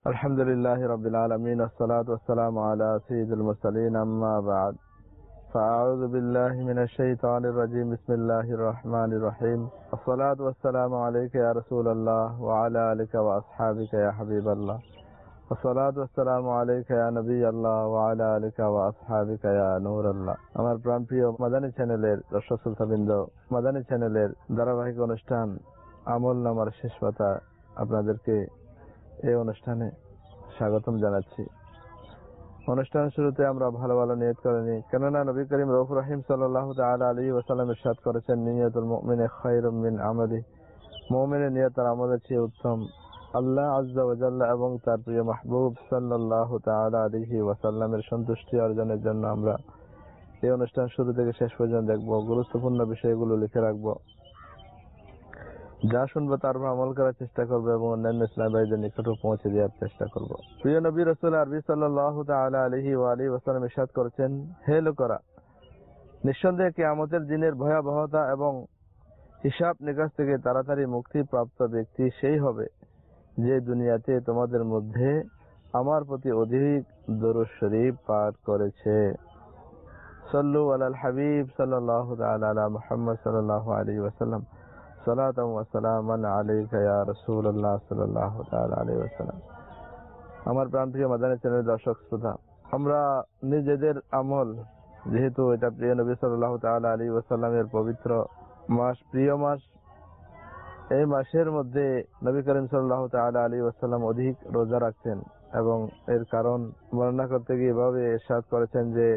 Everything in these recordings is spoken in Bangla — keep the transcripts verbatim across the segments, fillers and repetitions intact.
अल्हम्दुलिल्लाहि रब्बिल आलमीन अस्सलातु वस्सलामु अला सय्यिदिल मुरसलीन अम्मा बाद फ़अऊज़ु बिल्लाहि मिनश शैतानिर रजीम बिस्मिल्लाहिर रहमानिर रहीम अस्सलातु वस्सलामु अलैका या रसूलल्लाह व अला आलिका व अस्हाबिका या हबीबल्लाह अस्सलातु वस्सलामु अलैका या नबियल्लाह व अला आलिका व अस्हाबिका या नूरल्लाह। আমার প্রাণপ্রিয় মাদানী চ্যানেলের দর্শক শ্রোতাবৃন্দ, মাদানী চ্যানেলের ধারাবাহিক অনুষ্ঠান আমল নামার শেষ পাতা আপনাদেরকে এই অনুষ্ঠানে স্বাগতম জানাচ্ছি। অনুষ্ঠান শুরুতে আমরা ভালো ভালো নিয়ত করে নিই, কেননা নবী করিম রউফুর রহিম সাল্লাল্লাহু তাআলা আলাইহি ওয়াসাল্লাম ইরশাদ করেছেন, নিয়তুল মুমিনি খায়রুম মিন আমালি, মুমিনের নিয়ত তার আমলের চেয়ে উত্তম। আল্লাহ আযজা ওয়া জাল্লা এবং তার প্রিয় মাহবুব সাল্লাল্লাহু তাআলা আলাইহি ওয়াসাল্লামের সন্তুষ্টি অর্জনের জন্য আমরা এই অনুষ্ঠান শুরু থেকে শেষ পর্যন্ত দেখব, গুরুত্বপূর্ণ বিষয়গুলো লিখে রাখবো, যা শুনবো তার উপর আমল করার চেষ্টা করবো এবং অন্যান্য ইসলাম ভাইদের নিকটে পৌঁছে দেওয়ার চেষ্টা করব। প্রিয় নবী রাসূল আরবি সাল্লাল্লাহু তাআলা আলাইহি ওয়া আলিহি ওয়াসাল্লাম ইরশাদ করেছেন, হে লোকেরা, নিঃসন্দেহে কিয়ামতের দিনের ভয়াবহতা এবং হিসাব নিকাশ থেকে তাড়াতাড়ি মুক্তি প্রাপ্ত ব্যক্তি সেই হবে যে দুনিয়াতে তোমাদের মধ্যে আমার প্রতি অধিক দরুদ শরীফ পাঠ করেছে। সাল্লু আলাল হাবিব সাল্লাল্লাহু তাআলা আলা মুহাম্মদ সাল্লাল্লাহু আলাইহি ওয়াসাল্লাম সালাতাম ওয়া সালামান আলাইকা ইয়া রাসূলুল্লাহ সাল্লাল্লাহু তাআলা আলাইহি ওয়াসাল্লাম। আমার প্রাণপ্রিয় মাদানী চ্যানেলের দর্শক শ্রোতা, আমরা নিজেদের আমল, যেহেতু এটা প্রিয় নবী সাল্লাল্লাহু তাআলা আলাইহি ওয়াসাল্লামের পবিত্র মাস, প্রিয় মাস, এই মাসের মধ্যে নবী করিম সাল্লাল্লাহু তাআলা আলাইহি ওয়াসাল্লাম অধিক রোজা রাখতেন এবং এর কারণ বর্ণনা করতে গিয়ে এভাবে ইরশাদ করেছেন যে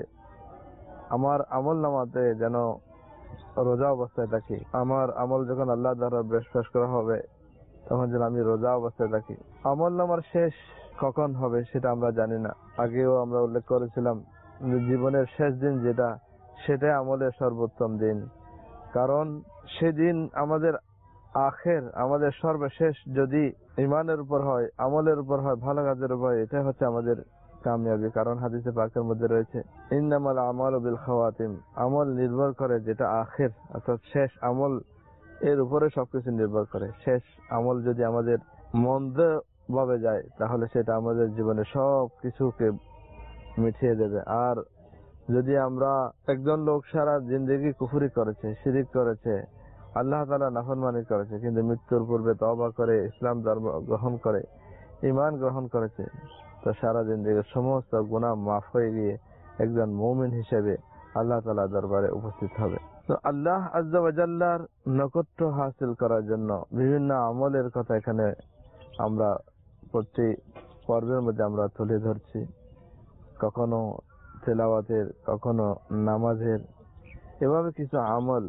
আমার আমল নামাতে যেন রোজা অবস্থায় থাকি, আমার আমল যখন আল্লাহ দ্বারা পেশ করা হবে তখন যেন আমি রোজা অবস্থায় থাকি। আমল নামার শেষ কখন হবে সেটা আমরা জানি না। আগেও আমরা উল্লেখ করেছিলাম জীবনের শেষ দিন যেটা, সেটাই আমলের সর্বোত্তম দিন, কারণ সেদিন আমাদের আখের, আমাদের সর্বশেষ যদি ইমানের উপর হয়, আমলের উপর হয়, ভালো কাজের উপর, এটাই হচ্ছে আমাদের কামিয়াবি। কারণ হাদিসে পাকের মধ্যে রয়েছে, ইন্নামাল আমালু বিল খাওয়াতিম, আমল নির্ভর করে যেটা আখের অর্থাৎ শেষ আমল, এর উপরে সবকিছু নির্ভর করে। শেষ আমল যদি আমাদের মন্দ ভাবে যায় তাহলে সেটা আমাদের জীবনে সব কিছুকে মিটিয়ে দেবে। আর যদি আমরা, একজন লোক সারা জিন্দেগি কুফরি করেছে, শিরিক করেছে, আল্লাহ তাআলা নাফরমানি করেছে, কিন্তু মৃত্যুর পূর্বে তওবা করে ইসলাম ধর্ম গ্রহণ করে ঈমান গ্রহণ করেছে, তো সারা জিন্দেগির সমস্ত গুনাহ মাফ হয়ে গিয়ে একজন মুমিন হিসেবে আল্লাহ তাআলা দরবারে উপস্থিত হবে। তো আল্লাহ আযজা ওয়া জাল্লার নৈকট্য হাসিল করার জন্য বিভিন্ন আমলের কথা এখানে আমরা প্রতি পর্বের মধ্যে আমরা তুলে ধরছি, কখনো তেলাওয়াতের, কখনো নামাজের, এভাবে কিছু আমল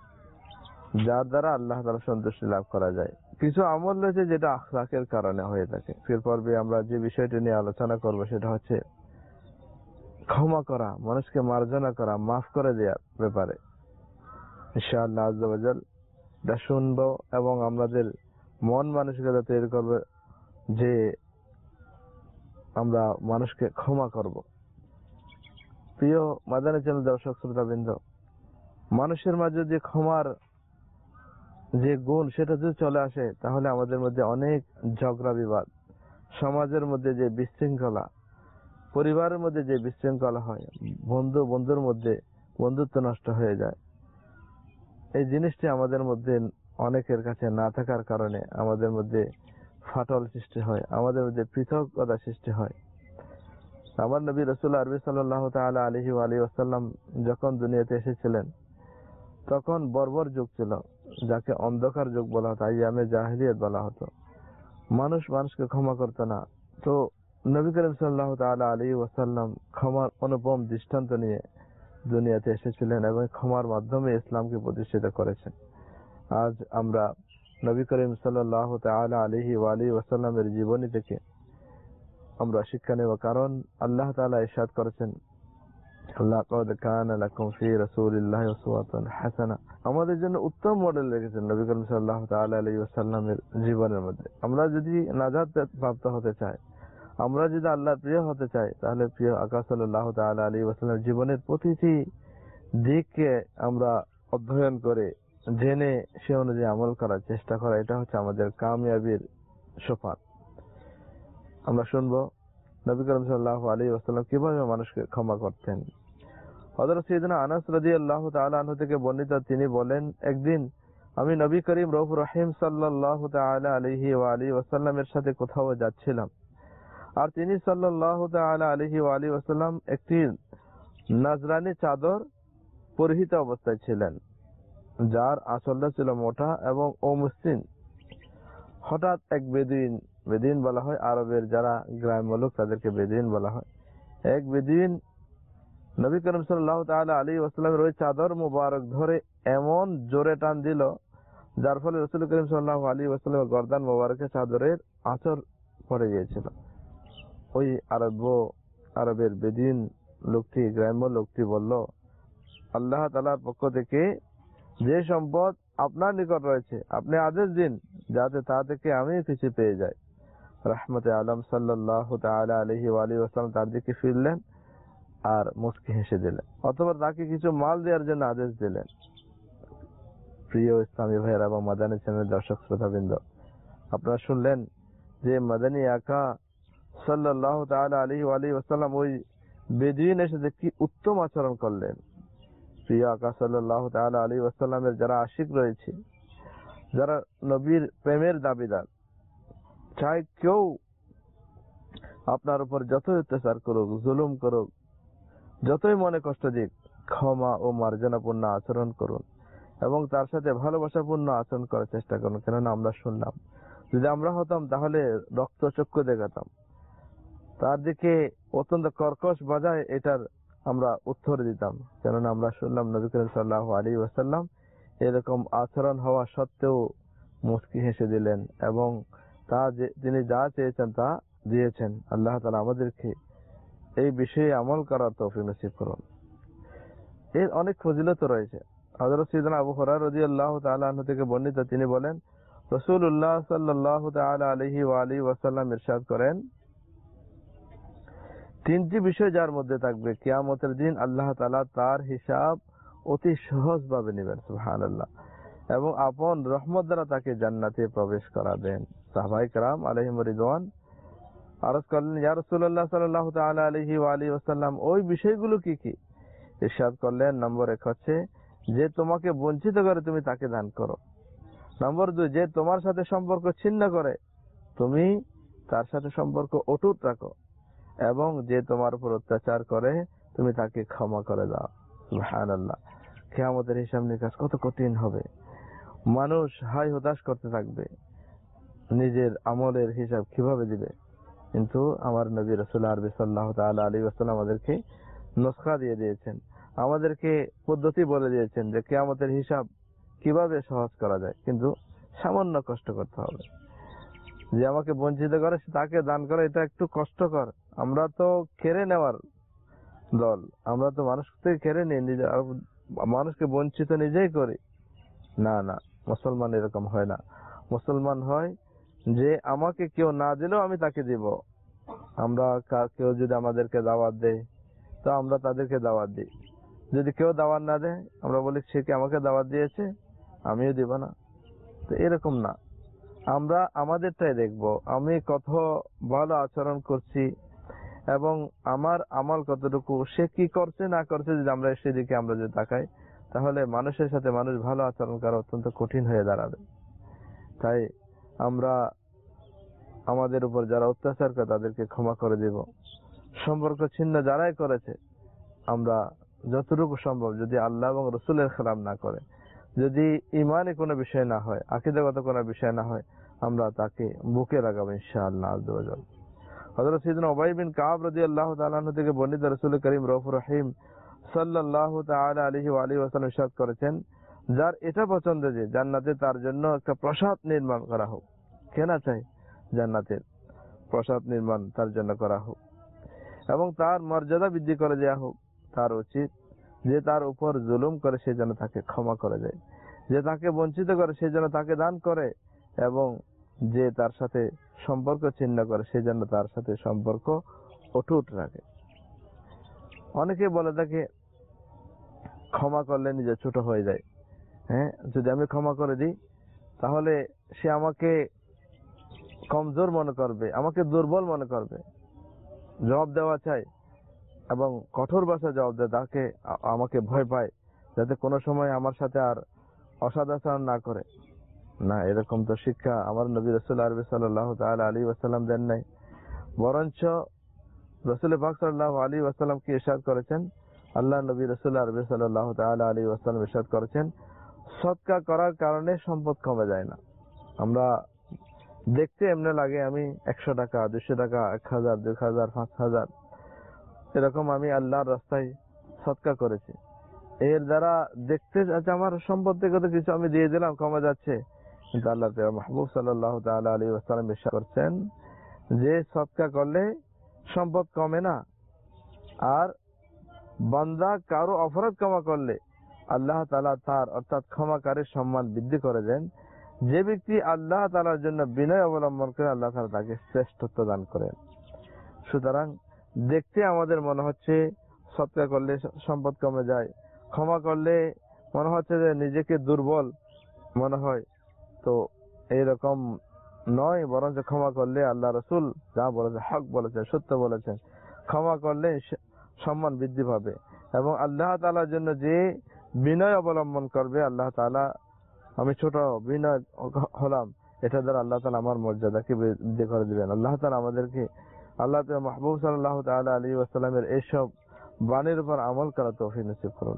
যার দ্বারা আল্লাহ তাআলা সন্তুষ্টি লাভ করা যায়। কিছু আমল রয়েছে যেটা আখলাকের কারণে হয়ে থাকে। এর পর্বে আমরা যে বিষয়টি নিয়ে আলোচনা করব সেটা হচ্ছে ক্ষমা করা, মানুষকে মার্জনা করা, মাফ করে দেওয়ার ব্যাপারে ইনশাআল্লাহ আযজা ওয়া জাল এটা শুনবো এবং আমাদের মন মানসিকতা তৈরি করবে যে আমরা মানুষকে ক্ষমা করব। প্রিয় মাদানী চ্যানেল দর্শক শ্রোতাবৃন্দ, মানুষের মাঝে যে ক্ষমার যে গুণ সেটা যদি চলে আসে তাহলে আমাদের মধ্যে অনেক ঝগড়া বিবাদ, সমাজের মধ্যে যে বিশৃঙ্খলা, পরিবারের মধ্যে যে বিশৃঙ্খলা হয়, বন্ধু বন্ধুর মধ্যে বন্ধুত্ব নষ্ট হয়ে যায়। এই জিনিসটি আমাদের মধ্যে অনেকের কাছে না থাকার কারণে আমাদের মধ্যে ফাটল সৃষ্টি হয়, আমাদের মধ্যে পৃথকতা সৃষ্টি হয়। আমার নবী রাসূল আরবি সাল্লাল্লাহু তাআলা আলাইহি ওয়া আলিহি ওয়াসাল্লাম যখন দুনিয়াতে এসেছিলেন তখন বর্বর যুগ ছিল, যাকে অন্ধকার যুগ বলা হতো, আইয়ামে জাহিলিয়াত বলা হতো। মানুষ মানুষকে ক্ষমা করত না। তো নবী করিম সাল্লাল্লাহু তাআলা আলাইহি ওয়াসাল্লাম ক্ষমার অনুপম দৃষ্টান্ত নিয়ে দুনিয়াতে এসেছিলেন এবং ক্ষমার মাধ্যমে ইসলামকে প্রতিষ্ঠিত করেছেন। আজ আমরা নবী করিম সাল্লাল্লাহু তাআলা আলাইহি ওয়া আলিহি ওয়াসাল্লামের জীবনী থেকে আমরা শিক্ষা নেব, কারণ আল্লাহ তাআলা ইরশাদ করেছেন, লাকাদ কানা লাকুম ফি রাসূলিল্লাহি উসওয়াতুন হাসানাহ, আমাদের জন্য উত্তম মডেল রেখেছেন নবী করিম সাল্লাল্লাহু তাআলা আলাইহি ওয়াসাল্লামের জীবনের মধ্যে। আমরা যদি নাজাত প্রাপ্ত হতে চাই, আমরা যদি আল্লাহর প্রিয় হতে চাই, তাহলে প্রিয় আকা সাল্লাল্লাহু তাআলা আলাইহি ওয়াসাল্লামের জীবনের প্রতিটি দিককে আমরা অধ্যয়ন করে জেনে সে অনুযায়ী আমল করার চেষ্টা করা, এটা হচ্ছে আমাদের কামিয়াবির সোপান। আমরা শুনবো নবী করিম সাল্লাল্লাহু আলাইহি ওয়াসাল্লাম কিভাবে মানুষকে ক্ষমা করতেন। হযরত সাইয়েদনা আনাস রাদিয়াল্লাহু তাআলা আনহু থেকে বর্ণিত, তিনি বলেন, একদিন আমি নবী করিম রউফুর রহিম সাল্লাল্লাহু তাআলা আলাইহি ওয়া আলিহি ওয়াসাল্লামের সাথে কোথাও যাচ্ছিলাম, আর তিনি সাল্লাল্লাহু তাআলা আলাইহি ওয়া আলিহি ওয়াসাল্লাম একটি নাজরানি চাদর পরিহিত অবস্থায় ছিলেন, যার আঁচলটা ছিল মোটা এবং অমসৃণ। হঠাৎ এক বেদুইন, বেদুইন বলা হয় আরবের যারা গ্রাম্য লোক তাদেরকে বেদুইন বলা হয়, এক বেদুইন নবী করিম সাল্লাল্লাহু তাআলা আলাইহি ওয়াসাল্লামের ওই চাদর মুবারক ধরে এমন জোরে টান দিল, যার ফলে রাসূল করিম সাল্লাল্লাহু আলাইহি ওয়াসাল্লামের গর্দান মুবারকে চাদরের আঁচড় পড়ে গিয়েছিল। ওই আরব আরবের বেদুইন লোকটি, গ্রাম্য লোকটি বলল, আল্লাহ তাআলার পক্ষ থেকে যে সম্পদ আপনার নিকট রয়েছে আপনি আদেশ দিন যাতে তা থেকে আমি কিছু পেয়ে যাই। রাহমাতে আলম সাল্লাল্লাহু তাআলা আলাইহি ওয়া আলিহি ওয়াসাল্লাম তার দিকে ফিরলেন আর মুস্কি হেসে দিলেন, অথবা তাকে কিছু মাল দেওয়ার জন্য আদেশ দিলেন। প্রিয় ইসলামী ভাইয়েরা এবং মাদানী চ্যানেলের দর্শক শ্রোতাবৃন্দ, আপনারা শুনলেন যে মাদানী আকা সাল্লাল্লাহু তাআলা আলাইহি ওয়া আলিহি ওয়াসাল্লাম ওই বেদুইনের সাথে কি উত্তম আচরণ করলেন। প্রিয় আকা সাল্লাল্লাহু তাআলা আলাইহি ওয়াসাল্লামের যারা আশিক রয়েছে, যারা নবীর প্রেমের দাবিদার, চাই কেউ আপনার উপর যতই অত্যাচার করুক, জুলুম করুক, যতই মনে কষ্ট দিক, ক্ষমা ও মার্জনাপূর্ণ আচরণ করুন এবং তার সাথে ভালোবাসাপূর্ণ আচরণ করার চেষ্টা করুন। কেননা আমরা শুনলাম, যদি আমরা হতাম তাহলে রক্তচক্ষু দেখাতাম, তার দিকে অত্যন্ত কর্কশ বাজায় এটার আমরা উত্তর দিতাম। কেননা আমরা শুনলাম নবী করিম সাল্লাল্লাহু আলাইহি ওয়াসাল্লাম এরকম আচরণ হওয়া সত্ত্বেও মুস্কি হেসে দিলেন এবং তা যে তিনি যা চেয়েছেন তা দিয়েছেন। আল্লাহ তাআলা আমাদেরকে এই বিষয়ে আমল করার তৌফিক নসিব করুন। এর অনেক ফজিলত রয়েছে। হযরত সাইয়েদনা আবু হুরায়রা রাদিয়াল্লাহু তাআলা আনহু থেকে বর্ণিত, তিনি বলেন, রাসূলুল্লাহ সাল্লাল্লাহু তাআলা আলাইহি ওয়া আলিহি ওয়াসাল্লাম ইরশাদ করেন, তিনটি বিষয় যার মধ্যে থাকবে কিয়ামতের দিন আল্লাহ তাআলা তার হিসাব অতি সহজভাবে নেবেন, সুবহানাল্লাহ, এবং আপন রহমত দ্বারা তাকে জান্নাতে প্রবেশ করাবেন। সাহাবায়ে কেরাম আলাইহিম রিদওয়ান আরজ করলেন, ইয়া রাসূলুল্লাহ সাল্লাল্লাহু তাআলা আলাইহি ওয়া আলিহি ওয়াসাল্লাম, ওই বিষয়গুলো কি কি? ইরশাদ করলেন, নম্বর এক হচ্ছে যে তোমাকে বঞ্চিত করে তুমি তাকে দান করো। নম্বর দুই, যে তোমার সাথে সম্পর্ক ছিন্ন করে তুমি তার সাথে সম্পর্ক অটুট রাখো, এবং যে তোমার উপর অত্যাচার করে তুমি তাকে ক্ষমা করে দাও। সুবহানাল্লাহ, কিয়ামতের হিসাব নিকাশ কত কঠিন হবে। মানুষ হায় হতাশ করতে থাকবে, নিজের আমলের হিসাব কিভাবে দিবে। কিন্তু আমার নবী রাসূল আরবি সাল্লাল্লাহু তাআলা আলাইহি ওয়াসাল্লাম আমাদেরকে নসখা দিয়ে দিয়েছেন, আমাদেরকে পদ্ধতি বলে দিয়েছেন যে কিয়ামতের হিসাব কিভাবে সহজ করা যায়। কিন্তু সামান্য কষ্ট করতে হবে। যে আমাকে বঞ্চিত করে তাকে দান করা, এটা একটু কষ্টকর। আমরা তো কেড়ে নেওয়ার দল, আমরা তো মানুষ থেকে কেড়ে নিই, নিজে মানুষকে বঞ্চিত নিজেই করি। না না, মুসলমান এরকম হয় না। মুসলমান হয় যে আমাকে কেউ না দিলেও আমি তাকে দিব। আমরা কেউ যদি আমাদেরকে দাওয়াত দেয় তো আমরা তাদেরকে দাওয়াত দিই। যদি কেউ দাওয়াত না দেয় আমরা বলি সে কি আমাকে দাওয়াত দিয়েছে, আমিও দিব না। তো এরকম না, আমরা আমাদেরটাই দেখব, আমি কত ভালো আচরণ করছি এবং আমার আমল কতটুকু, সে কি করছে না করছে, যদি আমরা সেদিকে আমরা যদি তাকাই তাহলে মানুষের সাথে মানুষ ভালো আচরণ করা অত্যন্ত কঠিন হয়ে দাঁড়াবে। তাই আমরা আমাদের উপর যারা অত্যাচার করে তাদেরকে ক্ষমা করে দেব। সম্পর্ক ছিন্ন যারাই করেছে আমরা যতটুকু সম্ভব, যদি আল্লাহ এবং রাসূলের খেলাফ না করে, যদি ইমানে কোনো বিষয় না হয়, আকীদাগত কোনো বিষয় না হয়, আমরা তাকে বুকে লাগাবো ইনশাআল্লাহ আযজা ওয়া জাল। হযরত সাইয়েদনা উবাই বিন কাব রাদিয়াল্লাহু তাআলা আনহু থেকে বর্ণিত, রাসূল করিম রউফুর রহিম সাল্লাল্লাহু তাআলা আলাইহি ওয়া আলিহি ওয়াসাল্লাম ইরশাদ করেছেন, যার এটা পছন্দ যে জান্নাতে তার জন্য একটা প্রাসাদ নির্মাণ করা হোক, কেনা চাই জান্নাতের প্রাসাদ নির্মাণ তার জন্য করা হোক এবং তার মর্যাদা বৃদ্ধি করে দেওয়া হোক, তার উচিত যে তার উপর জুলুম করে সে যেন তাকে ক্ষমা করে দেয়, যে তাকে বঞ্চিত করে সে যেন তাকে দান করে, এবং যে তার সাথে সম্পর্ক ছিন্ন করে সে যেন তার সাথে সম্পর্ক অটুট রাখে। অনেকে বলে থাকে ক্ষমা করলে নিজে ছোট হয়ে যায়। হ্যাঁ, যদি আমি ক্ষমা করে দিই তাহলে সে আমাকে কমজোর মনে করবে, আমাকে দুর্বল মনে করবে। জবাব দেওয়া চাই এবং কঠোর ভাষায় জবাব দেয়, তাকে আমাকে ভয় পায়, যাতে কোনো সময় আমার সাথে আর অসদাচরণ না করে। না, এরকম তো শিক্ষা আমার নবী রাসূল আরবি সাল্লাল্লাহু তাআলা আলাইহি ওয়াসাল্লাম দেন নাই। বরঞ্চ রাসূল পাক সাল্লাল্লাহু আলাইহি ওয়াসাল্লাম কি ইরশাদ করেছেন, আল্লাহ নবী রাসূল আরবি সাল্লাল্লাহু তাআলা আলাইহি ওয়াসাল্লাম ইরশাদ করেছেন, সদকা করার কারণে সম্পদ কমে যায় না। আমরা দেখতে এমনি লাগে আমি একশো টাকা, দুশো টাকা, এক হাজার, দুই হাজার, পাঁচ হাজার এরকম আমি আল্লাহর রাস্তায় সদকা করেছি, এর দ্বারা দেখতে যাচ্ছে আমার সম্পদ থেকে তো কিছু আমি দিয়ে দিলাম, কমে যাচ্ছে। কিন্তু আল্লাহ মাহবুব সাল্লাল্লাহু তাআলা আলাইহি ওয়াসাল্লাম ইরশাদ করছেন যে সদকা করলে সম্পদ কমে না, আর বান্দা কারো অপরাধ ক্ষমা করলে আল্লাহ তাআলা তার অর্থাৎ ক্ষমাকারীর সম্মান বৃদ্ধি করে দেন। যে ব্যক্তি আল্লাহ তাআলার জন্য বিনয় অবলম্বন করে আল্লাহ তাআলা তাকে শ্রেষ্ঠত্ব দান করেন। সুতরাং দেখতে আমাদের মনে হচ্ছে সদকা করলে সম্পদ কমে যায়, ক্ষমা করলে মনে হচ্ছে যে নিজেকে দুর্বল মনে হয়, তো এইরকম নয়। বরঞ্চ ক্ষমা করলে আল্লাহ রাসূল যা বলেছেন, হক বলেছেন, সত্য বলেছেন, ক্ষমা করলে সম্মান বৃদ্ধি পাবে। এবং আল্লাহ তাআলার জন্য যে বিনয় অবলম্বন করবে, আল্লাহ তাআলা আমি ছোট বিনয় হলাম, এটা দ্বারা আল্লাহ তাআলা আমার মর্যাদাকে বৃদ্ধি করে দিবেন। আল্লাহ তাআলা আমাদেরকে আল্লাহ মাহবুব সাল্লাল্লাহু তাআলা আলাইহি ওয়াসাল্লামের এইসব বাণীর উপর আমল করার তৌফিক নসিব করুন।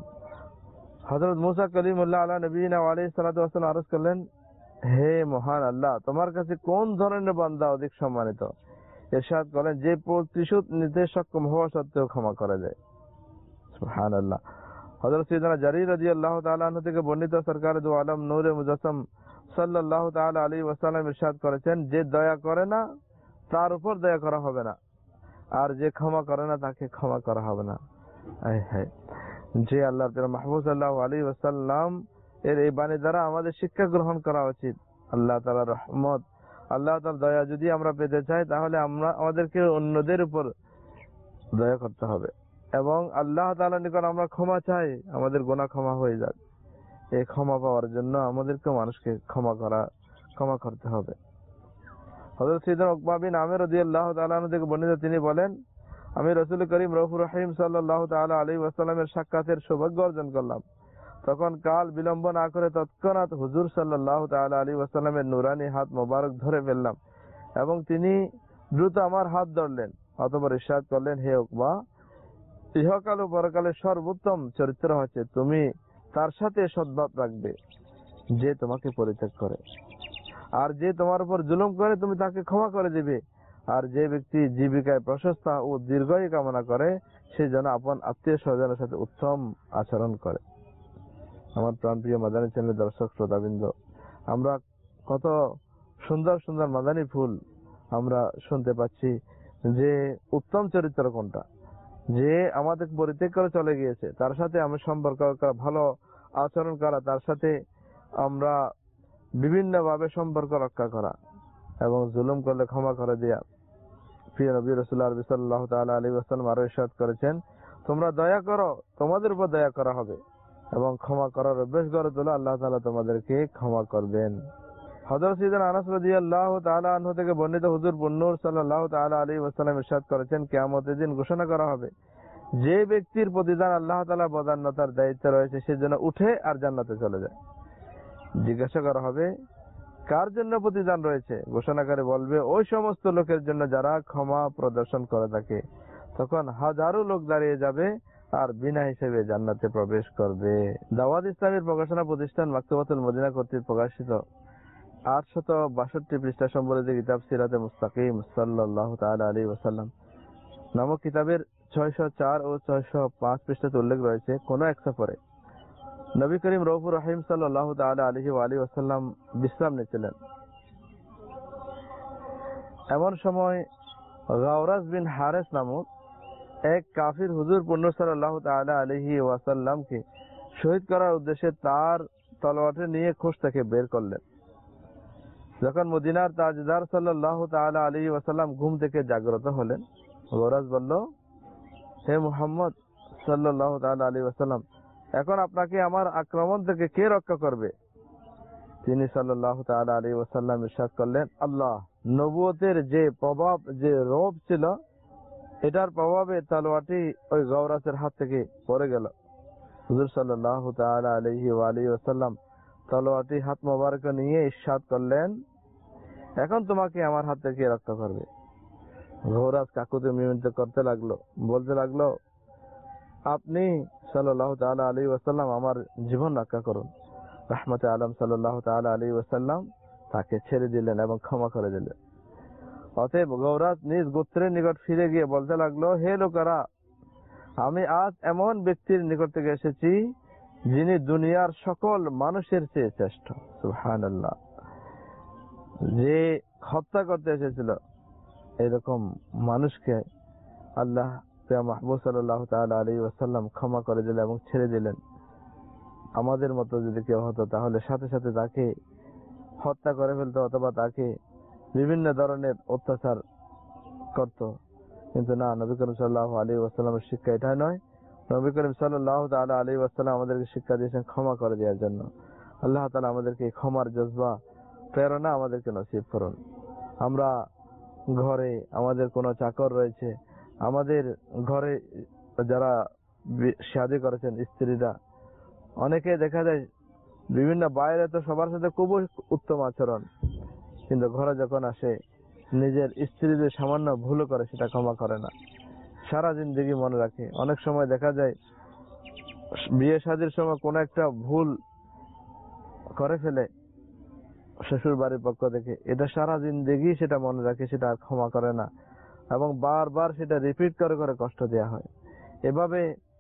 হযরত মুসা কালিমুল্লাহ আলা নবিয়িনা ওয়া আলাইহিস সালাতু ওয়াস সালাম আরজ করলেন, হে মহান আল্লাহ, তোমার কাছে কোন ধরনের বান্দা অধিক সম্মানিত? ইরশাদ করেন, যে প্রতিশোধ নিতে সক্ষম হওয়া সত্ত্বেও ক্ষমা করে দেয়। সুবহানাল্লাহ। হযরত সাইয়েদনা জারীর রাদিয়াল্লাহু তাআলা আনহু থেকে বর্ণিত, সরকার দু আলম নূরে মুজাসসাম সাল্লাল্লাহু তাআলা আলাইহি ওয়াসাল্লাম ইরশাদ করেছেন, যে দয়া করে না তার উপর দয়া করা হবে না, আর যে ক্ষমা করে না তাকে ক্ষমা করা হবে না। আয় হায়, যে আল্লাহ তাআলা মাহবুব সাল্লাল্লাহু আলাইহি ওয়াসাল্লাম এর এই বাণী দ্বারা আমাদের শিক্ষা গ্রহণ করা উচিত। আল্লাহ তাআলার রহমত, আল্লাহ তাআলার দয়া যদি আমরা পেতে চাই, তাহলে আমরা আমাদেরকে অন্যদের উপর দয়া করতে হবে এবং আল্লাহ তাআলার নিকট আমরা ক্ষমা চাই, আমাদের গুনাহ ক্ষমা হয়ে যাক। এই ক্ষমা পাওয়ার জন্য আমাদেরকে মানুষকে ক্ষমা করা ক্ষমা করতে হবে। হযরত সাইয়েদনা উকবা বিন আমির রাদিয়াল্লাহু তাআলা আনহু থেকে বর্ণিত, তিনি বলেন, আমি রাসূল করিম রউফুর রহিম সাল্লাল্লাহু তাআলা আলাইহি ওয়াসাল্লামের সাক্ষাতের সৌভাগ্য অর্জন করলাম। তখন কাল বিলম্ব না করে তৎক্ষণাৎ হুজুর সাল্লাল্লাহু তাআলা আলাইহি ওয়াসাল্লামের নূরানি হাত মোবারক ধরে ফেললাম এবং তিনি দ্রুত আমার হাত ধরলেন। অতঃপর ইরশাদ করলেন, হে উকবা, ইহকাল ও পরকালের সর্বোত্তম চরিত্র হচ্ছে তুমি তার সাথে সদ্ভাব রাখবে যে তোমাকে পরিত্যাগ করে, আর যে তোমার উপর জুলুম করে তুমি তাকে ক্ষমা করে দিবে, আর যে ব্যক্তি জীবিকায় প্রশস্তা ও দীর্ঘায়ু কামনা করে সে যেন আপন আত্মীয় স্বজনের সাথে উত্তম আচরণ করে। আমার প্রাণপ্রিয় মাদানী চ্যানেলের দর্শক শ্রোতাবৃন্দ, আমরা কত সুন্দর সুন্দর মাদানী ফুল আমরা শুনতে পাচ্ছি যে উত্তম চরিত্র কোনটা, যে আমাদের পরিত্যাগ করে চলে গিয়েছে তার সাথে আমি সম্পর্ক করা, ভালো আচরণ করা, তার সাথে আমরা বিভিন্ন ভাবে সম্পর্ক রক্ষা করা এবং জুলুম করলে ক্ষমা করে দেয়া। প্রিয় নবী রাসূলুল্লাহ সাল্লাল্লাহু তাআলা আলাইহি ওয়াসাল্লাম আরো ইরশাদ করেছেন, তোমরা দয়া করো, তোমাদের উপর দয়া করা হবে এবং ক্ষমা করার অভ্যাস গড়ে তোলো, আল্লাহ তাআলা তোমাদেরকে ক্ষমা করবেন। হযরত সাইয়েদনা আনাস রাদিয়াল্লাহু তাআলা আনহু থেকে বর্ণিত, হুজুর নূর সাল্লাল্লাহু তাআলা আলাইহি ওয়াসাল্লাম ইরশাদ করেছেন, কিয়ামতের দিন ঘোষণা করা হবে, যে ব্যক্তির প্রতিদান আল্লাহ তাআলা বদান্যতার দায়িত্ব রয়েছে সে যেন উঠে আর জান্নাতে চলে যায়। জিজ্ঞাসা করা হবে, কার জন্য প্রতিদান রয়েছে? ঘোষণাকারী বলবে, ওই সমস্ত লোকের জন্য যারা ক্ষমা প্রদর্শন করে থাকে। তখন হাজারো লোক দাঁড়িয়ে যাবে আর বিনা হিসেবে জান্নাতে প্রবেশ করবে। দাওয়াত ইসলামের প্রকাশনা প্রতিষ্ঠান মাকতুবাতুল মদিনা কর্তৃক প্রকাশিত আটশত বাষট্টি পৃষ্ঠা সম্বলিত কিতাব সিরাতে মুস্তাকিম সাল্লাল্লাহু তাআলা আলাইহি ওয়াসাল্লাম নামক কিতাবের ছয়শ চার ও ছয়শ পাঁচ পৃষ্ঠাতে উল্লেখ রয়েছে, কোন এক সফরে নবী করিম রউফুর রহিম সাল্লাল্লাহু তাআলা আলাইহি ওয়া আলিহি ওয়াসাল্লাম বিশ্রাম নিচ্ছিলেন। এমন সময় গাওরাজ বিন হারেস নামক এক কাফির হুজুর পূর্ণ সাল্লাল্লাহু তাআলা আলাইহি ওয়াসাল্লামকে শহীদ করার উদ্দেশ্যে তার তলোয়ারটি নিয়ে খোঁজ থেকে বের করলেন। যখন মদিনার তাজদার সাল্লাল্লাহু তাআলা আলাইহি ওয়াসাল্লাম ঘুম থেকে জাগ্রত হলেন, গাওরাজ বলল, হে মুহাম্মদ সাল্লাল্লাহু তাআলা আলাইহি ওয়াসাল্লাম, এখন আপনাকে আমার আক্রমণ থেকে কে রক্ষা করবে? তিনি সাল্লাল্লাহু তাআলা আলাইহি ওয়াসাল্লাম ইরশাদ করলেন, আল্লাহ নবুয়তের যে প্রভাব, যে রব ছিল, এটার প্রভাবে তলোয়ারটি ওই গওরাসের হাত থেকে পড়ে গেল। হুজুর সাল্লাল্লাহু তাআলা আলাইহি ওয়া আলিহি ওয়াসাল্লাম তলোয়ারটি হাত মোবারক নিয়ে ইরশাদ করলেন, এখন তোমাকে আমার হাত থেকে রক্ষা করবে। গওরাস কাকুতি মিনতি করতে লাগলো, বলতে লাগলো, আপনি সাল্লাল্লাহু তাআলা আলাইহি ওয়াসাল্লাম আমার জীবন রক্ষা করুন। রাহমাতে আলম সাল্লাল্লাহু তাআলা আলাইহি ওয়াসাল্লাম তাকে ছেড়ে দিলেন এবং ক্ষমা করে দিলেন। অতএব গওরাস নিজ গোত্রের নিকট ফিরে গিয়ে বলতে লাগলো, হে লোকেরা, আমি আজ এমন ব্যক্তির নিকট থেকে এসেছি যিনি দুনিয়ার সকল মানুষের চেয়ে শ্রেষ্ঠ। সুবহানাল্লাহ। যে হত্যা করতে এসেছিল এরকম মানুষকে আল্লাহ মাহবুব সাল্লাল্লাহু তাআলা আলাইহি ওয়াসাল্লাম ক্ষমা করে দিলেন এবং ছেড়ে দিলেন। আমাদের মতো যদি কেউ হতো তাহলে সাথে সাথে তাকে হত্যা করে ফেলতো অথবা তাকে বিভিন্ন ধরনের অত্যাচার করত। কিন্তু না, নবী করিম সাল্লাল্লাহু আলাইহি ওয়াসাল্লামের শিক্ষা এটাই নয়। নবী করিম সাল্লাল্লাহু তাআলা আলাইহি ওয়াসাল্লাম আমাদেরকে শিক্ষা দিয়েছেন ক্ষমা করে দেওয়ার জন্য। আল্লাহ তাআলা আমাদেরকে ক্ষমার জজবা, প্রেরণা আমাদেরকে নসিব করুন। আমরা ঘরে আমাদের কোনো চাকর রয়েছে, আমাদের ঘরে যারা শাদী করেছেন স্ত্রীরা, অনেকে দেখা যায় বিভিন্ন বাইরে তো সবার সাথে খুব উত্তম আচরণ, কিন্তু ঘরে যখন আসে নিজের স্ত্রীদের সামান্য ভুল করে সেটা ক্ষমা করে না, সারা জিন্দেগি মনে রাখে। অনেক সময় দেখা যায় বিয়ে শাদীর সময় কোনো একটা ভুল করে ফেলে শ্বশুর বাড়ির পক্ষ থেকে, এটা সারা জিন্দেগি সেটা মনে রাখে, সেটা আর ক্ষমা করে না এবং বারবার সেটা রিপিট করে করে কষ্ট দেওয়া হয়। এভাবে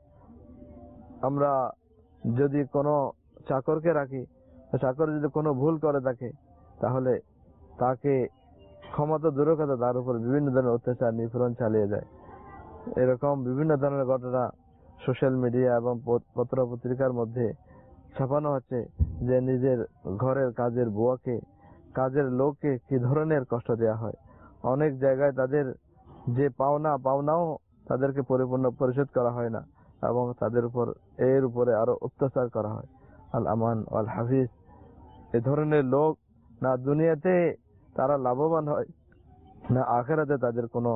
আমরা যদি কোনো চাকরকে রাখি, চাকর যদি কোনো ভুল করে থাকে তাহলে তাকে ক্ষমা তো দূরের কথা, তার উপর বিভিন্ন ধরনের অত্যাচার নিপীড়ন চালিয়ে যায়। এরকম বিভিন্ন ধরনের ঘটনা সোশ্যাল মিডিয়া এবং পত্র পত্রিকার মধ্যে ছাপানো হচ্ছে যে নিজের ঘরের কাজের বুয়াকে, কাজের লোককে কি ধরনের কষ্ট দেওয়া হয়। অনেক জায়গায় তাদের যে পাওনা পাওনাও তাদেরকে পরিপূর্ণ পরিশোধ করা হয় না এবং তাদের উপর এর উপরে আরো অত্যাচার করা হয়। আল আমান আল হাফিজ, এ ধরনের লোক না দুনিয়াতে তারা লাভবান হয়, না আখিরাতে তাদের কোনো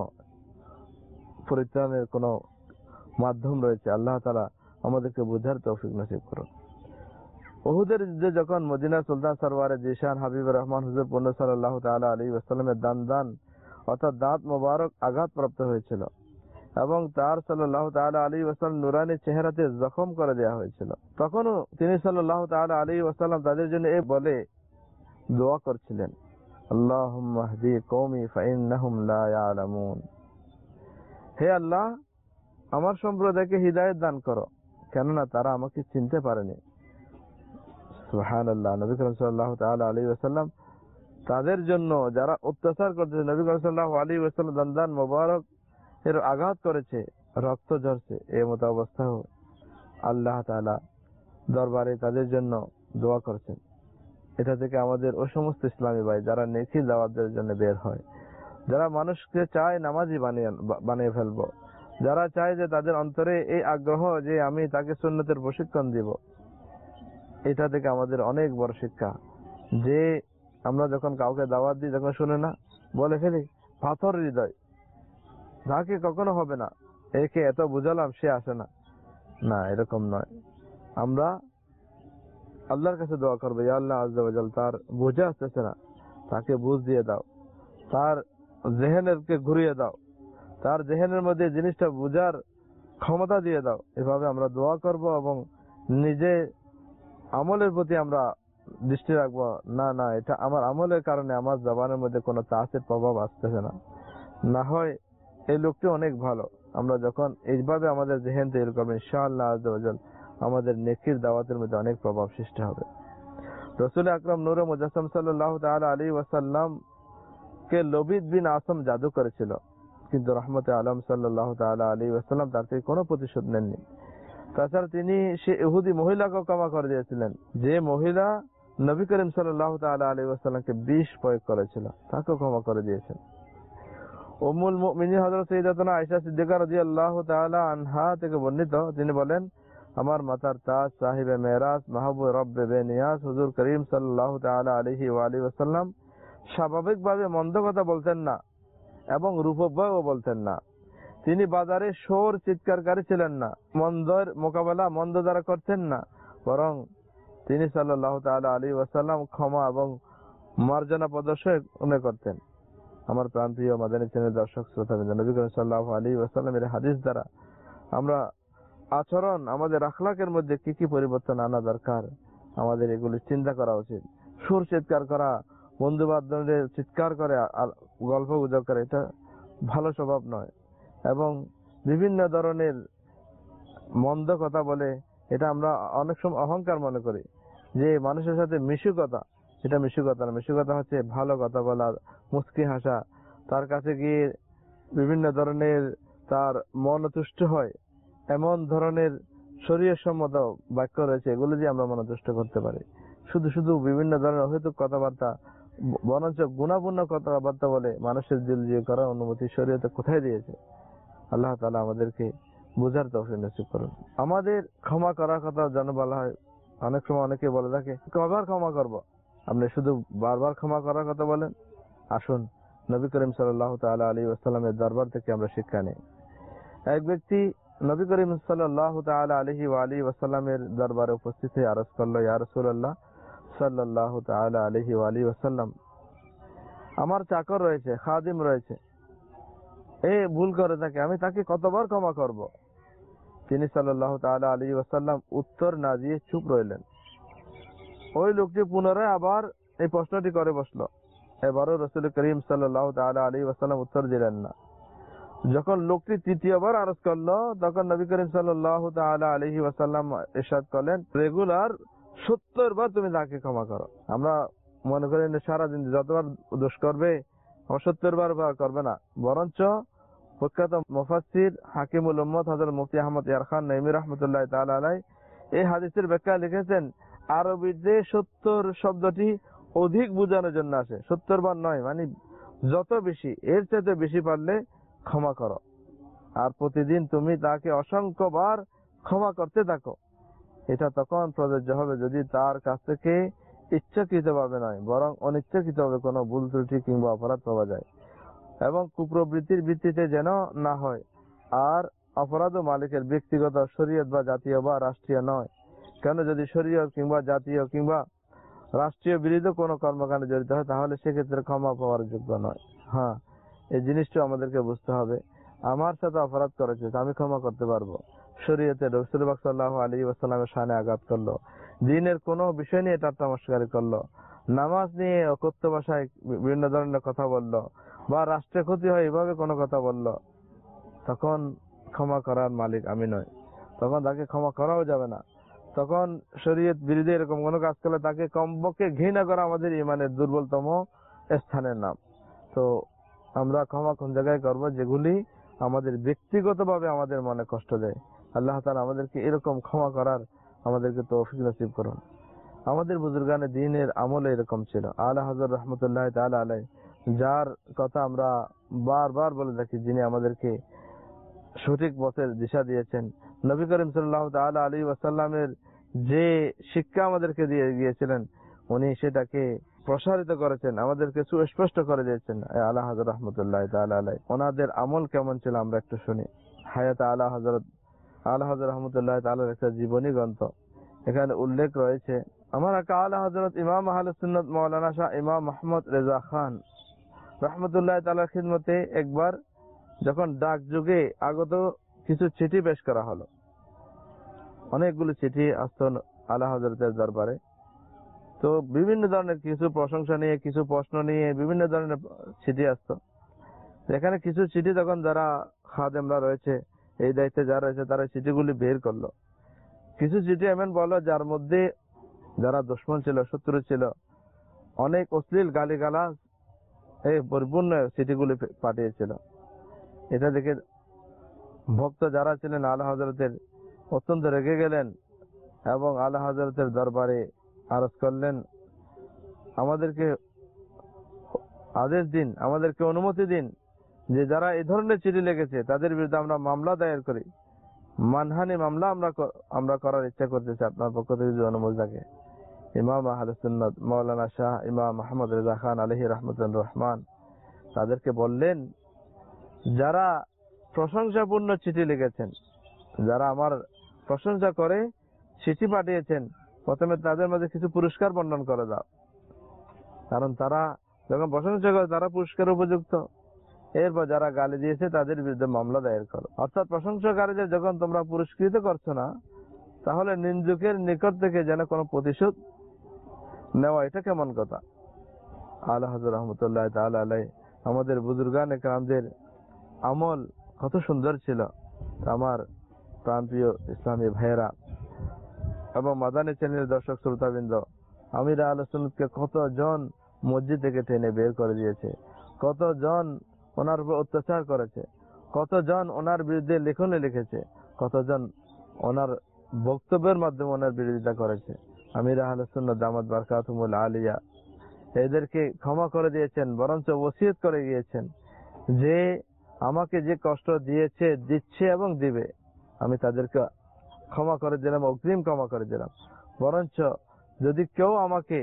পরিত্রাণের কোনো মাধ্যম রয়েছে। আল্লাহ তাআলা আমাদেরকে বুঝার তৌফিক নসিব করুন। উহুদের যুদ্ধে যখন মদিনা সুলতান সরওয়ারে জিশান হাবিবুর রহমান হুজুর পূর্ণ সাল্লাল্লাহু তাআলা আলাইহি ওয়াসাল্লামের দান দান অর্থাৎ দাঁত মোবারক আঘাতপ্রাপ্ত হয়েছিল এবং তার সাল্লাল্লাহু তাআলা আলাইহি ওয়াসাল্লাম নুরানি চেহারাতে জখম করে দেওয়া হয়েছিল, তখনও তিনি সাল্লাল্লাহু তাআলা আলাইহি ওয়াসাল্লাম তাদের জন্য এই বলে দোয়া করছিলেন, আল্লাহুম্মা হদি কওমি ফাইন্নাহুম লা ইয়ালামুন। হে আল্লাহ, আমার সম্প্রদায়কে হিদায়াত দান করো, কেননা তারা আমাকে চিনতে পারেনি। সুবহানাল্লাহ। নবী করিম সাল্লাল্লাহু তাআলা আলাইহি ওয়াসাল্লাম তাদের জন্য যারা অত্যাচার করতেছে, নবী করিম সাল্লাল্লাহু আলাইহি ওয়াসাল্লাম দান মোবারক এর আঘাত করেছে, রক্ত ঝরছে, এই মতো অবস্থাও আল্লাহ তাআলা দরবারে তাদের জন্য দোয়া করছেন। এটা থেকে আমাদের ওই সমস্ত ইসলামী ভাই যারা নেকি দাওয়াতের জন্য বের হয়, যারা মানুষকে চায় নামাজি বানিয়ে বানিয়ে ফেলবো, যারা চায় যে তাদের অন্তরে এই আগ্রহ যে আমি তাকে সুন্নতের প্রশিক্ষণ দিব, এটা থেকে আমাদের অনেক বড় শিক্ষা যে আমরা যখন কাউকে দাওয়াত দিই, যখন শুনে না বলে ফেলি পাথর হৃদয়, তাকে কখনো হবে না, একে এত বুঝালাম সে আসে না। না, এরকম নয়। আমরা আল্লাহর কাছে দোয়া করবো, ইয়া আল্লাহ আযজা ওয়া জাল, তার বুঝে আসতেছে না, তাকে বুঝ দিয়ে দাও, তার জেহেনকে ঘুরিয়ে দাও, তার জেহেনের মধ্যে জিনিসটা বুঝার ক্ষমতা দিয়ে দাও। এভাবে আমরা দোয়া করব এবং নিজে আমলের প্রতি আমরা দৃষ্টি রাখবো। না না এটা আমার আমলের কারণে আমার জবানের মধ্যে কোনো তাসির প্রভাব আসতেছে না, না হয় এই লোকটি অনেক ভালো। আমরা যখন এইভাবে আমাদের জেহেন তৈরি করবো, ইনশাআল্লাহ আযজা ওয়া জাল আমাদের নেকির দাওয়াতের মধ্যে অনেক প্রভাব সৃষ্টি হবে। রাসূল আকরাম নূরে মুজাসসাম সাল্লাল্লাহু তাআলা আলাইহি ওয়াসাল্লাম কে লবিদ বিন আসম জাদু করেছিল, কিন্তু রহমতে আলম সাল্লাল্লাহু তাআলা আলাইহি ওয়াসাল্লাম তার থেকে কোনো প্রতিশোধ নেননি। তাছাড়া তিনি সে ইহুদি মহিলাকে ক্ষমা করে দিয়েছিলেন, যে মহিলা নবী করিম সাল্লাল্লাহু তাআলা আলাইহি ওয়াসাল্লামকে বিষ প্রয়োগ করেছিল, তাকে ক্ষমা করে দিয়েছেন। উম্মুল মুমিনিন হযরত সাইয়্যিদাতুনা আয়েশা সিদ্দিকা রাদিয়াল্লাহু তাআলা আনহা থেকে বর্ণিত, তিনি বলেন, আমার মাতার তাজ, সাহিবে মেরাজ, মাহবুব রব্বে বেনিয়াজ হুজুর করিম সাল্লাল্লাহু তাআলা আলাইহি ওয়া আলিহি ওয়াসাল্লাম স্বাভাবিকভাবে মন্দ কথা বলতেন না এবং রূপকভাবেও বলতেন না। তিনি বাজারে শোর চিৎকারকারী ছিলেন না, মন্দের মোকাবেলা মন্দ দ্বারা করতেন না, বরং তিনি সাল্লাল্লাহু তাআলা আলাইহি ওয়াসাল্লাম ক্ষমা এবং মার্জনা প্রদর্শন করতেন। আমার প্রান্তীয় মাদানী চ্যানেল দর্শক শ্রোতা নবী করিম সাল্লাল্লাহু আলাইহি ওয়াসাল্লামের হাদিস দ্বারা আমরা আচরণ, আমাদের আখলাকের মধ্যে কি কি পরিবর্তন আনা দরকার, আমাদের এগুলি চিন্তা করা উচিত। সুর চিৎকার করা, বন্ধু বান্ধবদের চিৎকার করে গল্প গুজব করে, এটা ভালো স্বভাব নয়। এবং বিভিন্ন ধরনের মন্দ কথা বলে, এটা আমরা অনেক সময় অহংকার মনে করি যে মানুষের সাথে মিশুকতা, এটা মিশুকতা না। মিশুকতা হচ্ছে ভালো কথা বলা, মুস্কি হাসা, তার কাছে গিয়ে বিভিন্ন ধরনের তার মন তুষ্ট হয় এমন ধরনের শরীয়ত সম্মত বাক্য রয়েছে, এগুলো দিয়ে আমরা মনোতুষ্ট করতে পারি। শুধু শুধু বিভিন্ন ধরনের অহেতুক কথাবার্তা, বরঞ্চ গুণাপূর্ণ কথাবার্তা বলে মানুষের দিল জয় করার অনুমতি শরীয়তে কোথায় দিয়েছে? আল্লাহ তাআলা আমাদেরকে বুঝার তৌফিক নসিব করুন। আমাদের ক্ষমা করার কথা যেন বলা হয়, অনেক সময় অনেকে বলে থাকে কবার ক্ষমা করব, আপনি শুধু বারবার ক্ষমা করার কথা বলেন। আসুন নবী করিম সাল্লাল্লাহু তাআলা আলাইহি ওয়াসাল্লামের দরবার থেকে আমরা শিক্ষা নিই। এক ব্যক্তি নবী করিম সাল্লাল্লাহু তাআলা আলাইহি ওয়া আলিহি ওয়াসাল্লামের দরবারে উপস্থিত হয়ে আরজ করল, ইয়া রাসূলুল্লাহ সাল্লাল্লাহু তাআলা আলাইহি ওয়া আলিহি ওয়াসাল্লাম, আমার চাকর রয়েছে, খাদিম রয়েছে, এ ভুল করে থাকে, আমি তাকে কতবার ক্ষমা করব? তিনি সাল্লাল্লাহু তাআলা আলাইহি ওয়াসাল্লাম উত্তর না দিয়ে চুপ রইলেন। ওই লোকটি পুনরায় আবার এই প্রশ্নটি করে বসলো। এবারও রাসূল করিম সাল্লাল্লাহু তাআলা আলাইহি ওয়াসাল্লাম উত্তর দিলেন না। যখন লোকটি তৃতীয়বার আরজ করলো, তখন নবী করিম সাল্লাল্লাহু তাআলা আলাইহি ওয়াসাল্লাম ইরশাদ করলেন, রেগুলার সত্তর বার তুমি তাকে ক্ষমা করো। আমরা মনে করি সারাদিন যতবার দোষ করবে সত্তর বার করবে না, বরঞ্চ প্রখ্যাত মুফাসসির হাকিমুল উম্মত হযরত মুফতি আহমদ ইয়ার খান নাইমি রাহমাতুল্লাহ তাআলা আলাইহি এই হাদিসের ব্যাখ্যা লিখেছেন, আরবিতে সত্তর শব্দটি অধিক বোঝানোর জন্য আসে, সত্তর বার নয়, মানে যত বেশি, এর চাইতে বেশি পারলে ক্ষমা করো। আর প্রতিদিন তুমি তাকে অসংখ্য বার ক্ষমা করতে থাকো। এটা তখন প্রযোজ্য হবে যদি তার কাছ থেকে ইচ্ছাকৃতভাবে নয়, বরং অনিচ্ছাকৃতভাবে কোনো ভুল ত্রুটি কিংবা অপরাধ পাওয়া যায়, এবং কুপ্রবৃত্তির ভিত্তিতে যেন না হয়। আর অপরাধ মালিকের ব্যক্তিগত, শরীয়ত বা জাতীয় বা রাষ্ট্রীয় নয়। কেন, যদি শরীয়ত কিংবা জাতীয় কিংবা রাষ্ট্রীয় বিরোধী কোনো কর্মকাণ্ডে জড়িত হয়, তাহলে সেক্ষেত্রে ক্ষমা পাওয়ার যোগ্য নয়। হ্যাঁ, এই জিনিসটা আমাদেরকে বুঝতে হবে। আমার সাথে অপরাধ করেছে, আমি ক্ষমা করতে পারবো। শরীয়তে রাসূল সাল্লাল্লাহু আলাইহি ওয়াসাল্লামের শানে আঘাত করলো, দ্বীনের কোনো বিষয় নিয়ে ঠাট্টা মশকরি করলো, নামাজ নিয়ে অকথ্য ভাষায় বিভিন্ন ধরনের কথা বললো, বা রাষ্ট্রে ক্ষতি হয় এভাবে কোনো কথা বললো, তখন ক্ষমা করার মালিক আমি নয়, তখন তাকে ক্ষমা করাও যাবে না। তখন শরীয়ত বিরোধী এরকম কোনো কাজ করলে তাকে কমপক্ষে ঘৃণা করা আমাদের ইমানের দুর্বলতম স্থানের নাম। তো আমরা ক্ষমা কোন জায়গায় করবো? যেগুলি আমাদের ব্যক্তিগতভাবে আমাদের মনে কষ্ট দেয়। আল্লাহ তাআলা আমাদেরকে এরকম ক্ষমা করার আমাদেরকে তৌফিক নসিব করুন। আমাদের বুজুর্গানে দ্বীনের আমলে এরকম ছিল। আলা হযরত রাহমাতুল্লাহ তাআলা আলাইহি, যার কথা আমরা বারবার বলে থাকি, যিনি আমাদেরকে সঠিক পথের দিশা দিয়েছেন, নবী করিম সাল্লাল্লাহু তাআলা আলাইহি ওয়াসাল্লামের যে শিক্ষা আমাদেরকে দিয়ে গিয়েছিলেন, উনি সেটাকে প্রসারিত করেছেন, আমাদেরকে সুস্পষ্ট করে দিয়েছেন। আলা হযরত রাহমাতুল্লাহ তাআলা আলাইহি, ওনাদের আমল কেমন ছিল আমরা একটু শুনি। হায়াত আলা হযরত আলা হযরত রাহমাতুল্লাহ তাআলার একটা জীবনী গ্রন্থ, এখানে উল্লেখ রয়েছে, আমার আকা আলা হযরত ইমাম আহলে সুন্নাত মাওলানা শাহ ইমাম মুহাম্মদ রেজা খান রাহমাতুল্লাহ তাআলার খিদমতে একবার যখন ডাক যুগে আগত কিছু চিঠি পেশ করা হলো, অনেকগুলো চিঠি আসতো আলা হযরতের দরবারে। তো বিভিন্ন ধরনের কিছু প্রশংসা নিয়ে, কিছু প্রশ্ন নিয়ে বিভিন্ন ধরনের চিঠি আসতো। এখানে কিছু চিঠি তখন যারা খাদেমরা রয়েছে, এই দায়িত্বে যারা রয়েছে, তারা চিঠিগুলি বের করলো। কিছু চিঠি এমন বললো যার মধ্যে যারা দুশমন ছিল, শত্রু ছিল, অনেক অশ্লীল গালিগালাজ এই পরিপূর্ণ চিঠিগুলি পাঠিয়েছিল। এটা দেখে ভক্ত যারা ছিলেন আলা হযরতের অত্যন্ত রেগে গেলেন এবং আলা হযরতের দরবারে আরজ করলেন, আমাদেরকে আদেশ দিন, আমাদেরকে অনুমতি দিন যে যারা এই ধরনের চিঠি লিখেছে তাদের বিরুদ্ধে আমরা মামলা দায়ের করি। মানহানি মামলা আমরা আমরা করার ইচ্ছা করতেছি আপনার পক্ষ থেকে যদি অনুমতি থাকে। ইমাম আহলে সুন্নাত মাওলানা শাহ ইমাম মোহাম্মদ রেজা খান আলাইহি রাহমাতুর রহমান তাদেরকে বললেন, যারা প্রশংসাপূর্ণ চিঠি লিখেছেন, যারা আমার প্রশংসা করে চিঠি পাঠিয়েছেন, প্রথমে তাদের মাঝে কিছু পুরস্কার বর্ণন করে দাও, কারণ তারা যখন প্রশংসা করে তারা পুরস্কার উপযুক্ত। এরপর যারা গালি দিয়েছে তাদের বিরুদ্ধে মামলা দায়ের করো। অর্থাৎ প্রশংসাকারীদের যখন তোমরা পুরস্কৃত করছো না, তাহলে নিন্দুকের নিকট থেকে যেন কোনো প্রতিশোধ নেওয়া, এটা কেমন কথা? আল্লাহ হযরত রহমতুল্লাহ তাআলা আলাইহি আমাদের বুজুর্গান ইকরামদের আমল কত সুন্দর ছিল। আমার প্রাণপ্রিয় ইসলামী ভাইয়েরা এবং মাদানী চ্যানেলের দর্শক শ্রোতাবৃন্দ, আমির আহলে সুন্নাতকে কতজন মসজিদ থেকে টেনে বের করে দিয়েছে, কতজন ওনার উপর অত্যাচার করেছে, কতজন ওনার বিরুদ্ধে লেখনী লিখেছে, কতজন ওনার বক্তব্যের মাধ্যমে ওনার বিরোধিতা করেছে। আমির আহলে সুন্নাত দামাত বারকাতুহুল আলিয়া এদেরকে ক্ষমা করে দিয়েছেন, বরঞ্চ ওসিয়ত করে গিয়েছেন যে আমাকে যে কষ্ট দিয়েছে, দিচ্ছে এবং দিবে, আমি তাদেরকে ক্ষমা করে দিলাম, অগ্রিম ক্ষমা করে দিলাম। বরঞ্চ যদি কেউ আমাকে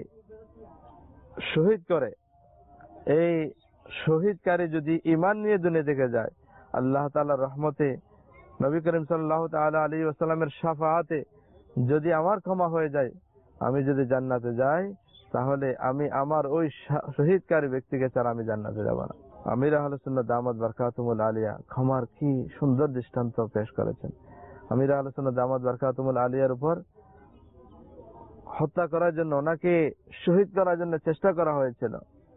শহীদ করে, এই শহীদকারী যদি ঈমান নিয়ে দুনিয়া থেকে যায়, আল্লাহ তাআলার রহমতে, নবী করিম সাল্লাল্লাহু তাআলা আলাইহি ওয়াসাল্লামের শাফাআতে যদি আমার ক্ষমা হয়ে যায়, আমি যদি জান্নাতে যাই, তাহলে আমি আমার ওই শহীদকারী ব্যক্তিকে ছাড়া আমি জান্নাতে যাব না। আমির আহলে সুন্নাত দামাত বারকাতুহুল আলিয়া ক্ষমার কি সুন্দর দৃষ্টান্ত পেশ করেছেন। আমির আহলে সুন্নাত দামাত বারকাতুহুল আলিয়ার উপর হত্যা করার জন্য, ওনাকে শহীদ করার জন্য চেষ্টা করা হয়েছিল।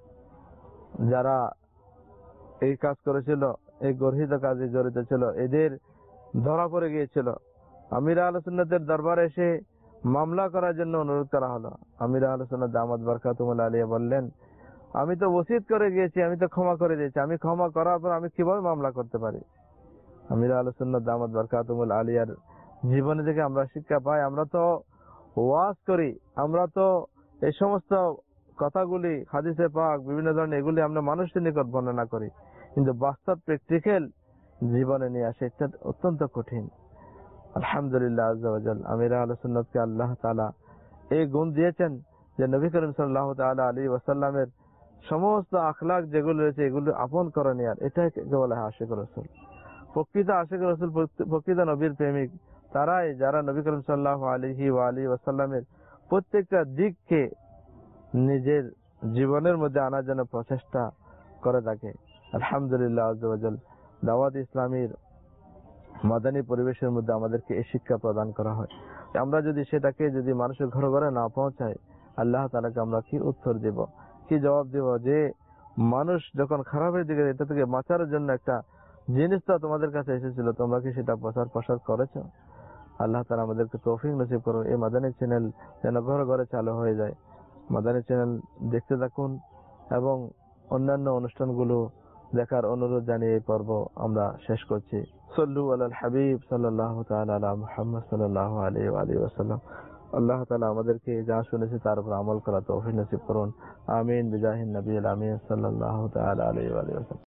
যারা এই কাজ করেছিল, এই গর্হিত কাজে জড়িত ছিল, এদের ধরা পড়ে গিয়েছিল। আমির আহলে সুন্নাতের দরবারে এসে মামলা করার জন্য অনুরোধ করা হলো। আমির আহলে সুন্নাত দামাত বারকাতুহুল আলিয়া বললেন, আমি তো ওসিয়ত করে গিয়েছি, আমি তো ক্ষমা করে দিয়েছি, আমি ক্ষমা করার পর আমি কিভাবে মামলা করতে পারি? আমির আহলে সুন্নাত দামাত বারকাতুহুল আলিয়ার জীবনে থেকে আমরা শিক্ষা পাই। আমরা তো ওয়াজ করি, আমরা তো এই সমস্ত কথাগুলি হাদিসে পাক বিভিন্ন ধরনের এগুলি আমরা মানুষের নিকট বর্ণনা করি, কিন্তু বাস্তব প্র্যাকটিক্যাল জীবনে নিয়ে আসে এটা অত্যন্ত কঠিন। আলহামদুলিল্লাহ আজ্জা ওয়া জাল, আমির আহলে সুন্নাতকে আল্লাহ তাআলা এই গুণ দিয়েছেন যে নবী করিম সাল্লাল্লাহু তাআলা আলাইহি ওয়াসাল্লামের সমস্ত আখলাক যেগুলো রয়েছে এগুলো আপন করে নেয়ার, এটাই বলা হয় আশিক রাসূল। প্রকৃত আশিক রাসূল, প্রকৃত নবীর প্রেমিক তারাই যারা নবী করিম সাল্লাল্লাহু আলাইহি ওয়া আলিহি ওয়াসাল্লামের প্রত্যেকটা দিককে নিজের জীবনের মধ্যে আনার জন্য প্রচেষ্টা করে থাকে। আলহামদুলিল্লাহ আজ্জা ওয়া জাল, দাওয়াত ইসলামীর মাদানী পরিবেশের মধ্যে আমাদেরকে এই শিক্ষা প্রদান করা হয়। আমরা যদি সেটাকে যদি মানুষের ঘরে ঘরে না পৌঁছাই, আল্লাহ তাআলাকে আমরা কি উত্তর দেব, কি জবাব দেব? যে মানুষ যখন খারাপের দিকে, এটা থেকে বাঁচার জন্য একটা জিনিসটা তোমাদের কাছে এসেছিল, তোমরা কি সেটা প্রচার প্রসার করেছো? আল্লাহ তাআলা আমাদেরকে তৌফিক নসিব করুন। এই মাদানী চ্যানেল যেন ঘরে ঘরে চালু হয়ে যায়। মাদানী চ্যানেল দেখতে থাকুন এবং অন্যান্য অনুষ্ঠানগুলো দেখার অনুরোধ জানিয়ে এই পর্ব আমরা শেষ করছি। সাল্লু আলাল হাবিব সাল্লাল্লাহু তাআলা আলা মুহাম্মদ সাল্লাল্লাহু আলাইহি ওয়া আলিহি ওয়াসাল্লাম। আল্লাহ তাআলা আমাদেরকে যা শুনেছি তার উপর আমল করা তৌফিক নসিব করুন। আমিন বিজাহিন নবিয়্যিল আমিন সাল্লাল্লাহু তাআলা আলাইহি ওয়া আলিহি ওয়াসাল্লাম।